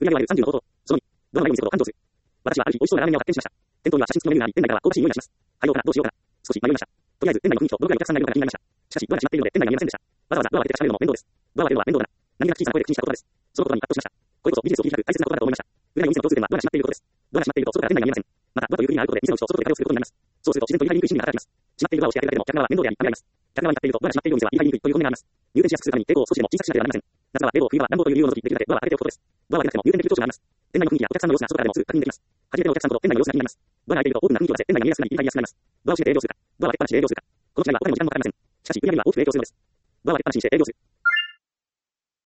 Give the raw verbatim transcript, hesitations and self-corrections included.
売上はさんじゅうの高騰。そのに、ドアがないようにすることを繁盛する。私はある日美味しそうなラーメン屋を発見しました。店頭には写真付きのメニューがあり、店内からは香ばしい匂いがします。入ろうかな、どうしようかな。少し迷いました。とりあえず店内の雰囲気とどのくらいお客さんがいるのかが気になりました。しかしドアが閉まっているので店内が見えませんでした。わざわざドアを開けて確かめるのも面倒です。ドアを開けるのは面倒だな。何気なく小さな声で口にした言葉です。その言葉に圧倒しました。これこそビジネスを切り開く大切な言葉だと思いました。売れないお店の共通点はドアが閉まっていることです。ドアが閉まっていると外から店内が見えません。またドアという区切りがあることで店の内と外で会話をすることになります。そうすると自然と言い張りにくい心理が働きます。閉まっているドアを押して開けるだけでも客側は面倒であり、ためらいます。客側に立っているとドアが閉まっているお店は言い張りにくいという本音があります。入店しやすくするために抵抗を少しでも小さくしなければなりません。夏場は冷房、冬場は暖房という理由を除きできるだけドアは開けておくことです。ドアは開けなくても入店できる長所があります。店内の雰囲気やお客さんの様子が外からでもすぐ確認できます。初めてのお客さんと店内の様子が気になります。ドアが開いているとオープンな雰囲気を出せ店内が見えやすくなり、言い張りやすくなります。ドアを閉めて営業するか、ドアを開けっぱなしで営業するか。この違いはお金も時間もかかりません。しかし売上には大きく影響するのです。ドアを開けっぱなしにして営業する。